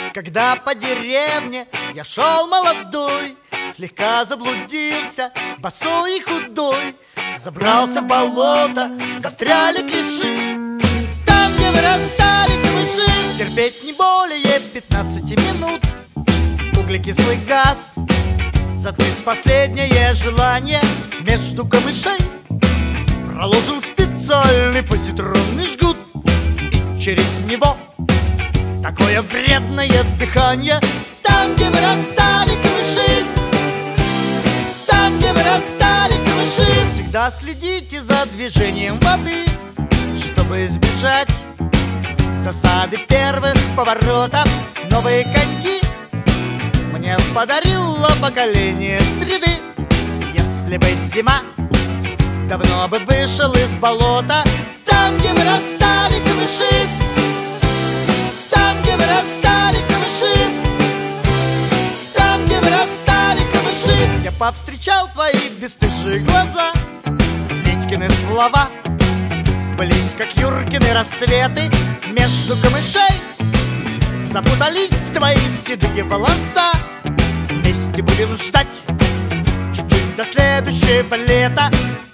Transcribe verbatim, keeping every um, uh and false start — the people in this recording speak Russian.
Когда по деревне я шел молодой, слегка заблудился, босой и худой. Забрался в болото, застряли клеши. Там, где вырастали камыши, терпеть не более пятнадцати минут. Углекислый газ затмит последнее желание. Между камышей проложен специальный позитронный жгут, и через него такое вредное дыхание. Там, где вырастали камыши, там, где вырастали камыши, всегда следите за движением воды, чтобы избежать засады первых поворотов. Новые коньки мне подарило поколение среды. Если бы зима, давно бы вышел из болота. Там, где вырастали камыши, там, где вырастали камыши, там, где вырастали камыши, я повстречал твои бесстыжие глаза. Витькины слова сбылись, как Юркины рассветы. Между камышей запутались твои седые волоса. Вместе будем ждать чуть-чуть до следующего лета.